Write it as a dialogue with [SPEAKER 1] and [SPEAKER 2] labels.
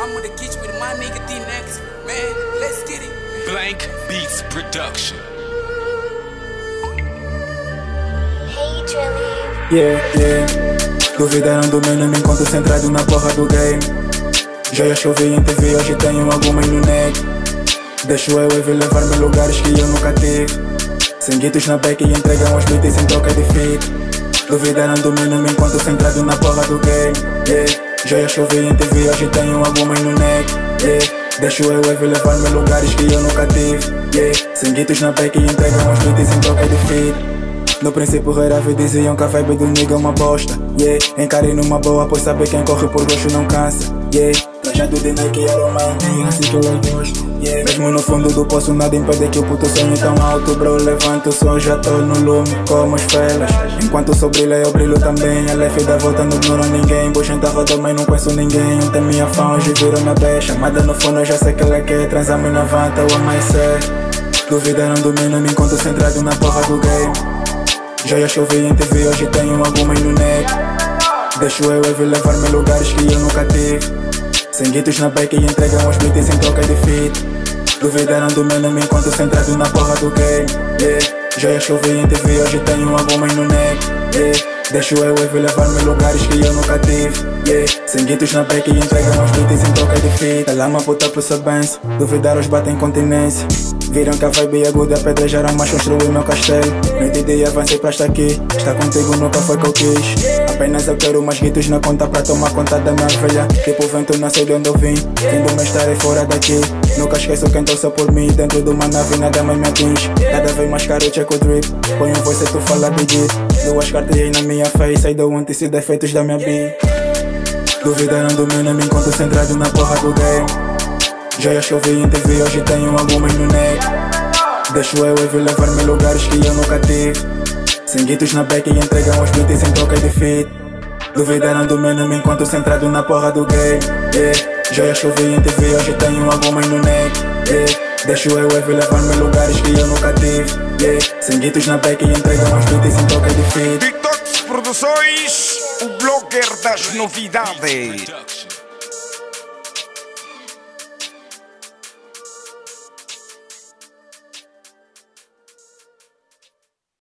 [SPEAKER 1] I'm in the kitchen with my nigga T-Nex. Man, let's get it.
[SPEAKER 2] Blank Beats Production.
[SPEAKER 3] Hey, Drilly.
[SPEAKER 4] Yeah. Duvidaram do meu nome enquanto centrado na porra do game. Já ia chover em TV, hoje tenho algumas no neck. Deixo eu e levar-me lugares que eu nunca tive. Sem guitos na back e entregam os beats sem troca de fit. Duvidaram do meu nome enquanto centrado na porra do game. Já ia chover em TV, hoje tenho algumas no neck. Deixo eu e levar-me lugares que eu nunca tive. Sem guitos na back e entregam os beats sem troca de fit. No princípio rara vez diziam que a vibe do nigga é uma bosta. Encarei numa boa, pois saber quem corre por gosto não cansa. Trajado de Nike era uma antiga, assim que eu gosto. Mesmo no fundo do poço nada impede que o puto sonhe tão alto. Bro, levanto o som, já tô no lume como as felas. Enquanto sou brilho, eu brilho também. A leve da volta não ignoro ninguém. Bucha da roda, mas não conheço ninguém. Ontem minha fã, hoje virou minha becha. Chamada no fone, eu já sei que ela quer. Transamos na vanta, o amanhecer. Duvidaram do meu nome enquanto centrado na porra do game. Já ia chover em TV, hoje tenho algumas no neck. Deixo eu e levar-me lugares que eu nunca tive. Sem guitos na back e entregam os beats sem troca de fit. Duvidaram do meu nome enquanto centrado na porra do game. Já ia chover em TV, hoje tenho algumas no neck. Deixo eu e levar-me lugares que eu nunca tive. Sem guitos na back e entregam os beats sem troca de fit. Ela é uma puta por sua benção. Duvidar os batem continência. Viram que a vibe é aguda, apedrejaram, mas construí meu castelo. Noite e dia avancei pra estar aqui. Estar contigo nunca foi que eu quis. Apenas eu quero mais guitos na conta pra tomar conta da minha velha. Tipo o vento, não sei de onde eu vim. Fim do meu estar é fora daqui. Nunca esqueço quem torceu por mim. Dentro de uma nave nada mais me atinge. Cada vez mais caro, check o drip. Põe um voice e tu fala de git. Duas cartas aí na minha face. Aí dou antes e defeitos da minha beat. Duvidaram do meu nome enquanto centrado na porra do game. Já ia chover em TV, hoje tenho algumas no neck. Deixo eu e levar-me lugares que eu nunca tive. Sem guitos na back e entregam os beats sem troca de fit. Duvidaram do meu nome enquanto centrado na porra do game. Já ia chover em TV, hoje tenho algumas no neck. Deixo eu e levar-me lugares que eu nunca tive. Sem guitos na back e entregam os beats sem troca de fit.
[SPEAKER 5] Detox Produções, o blogger das novidades.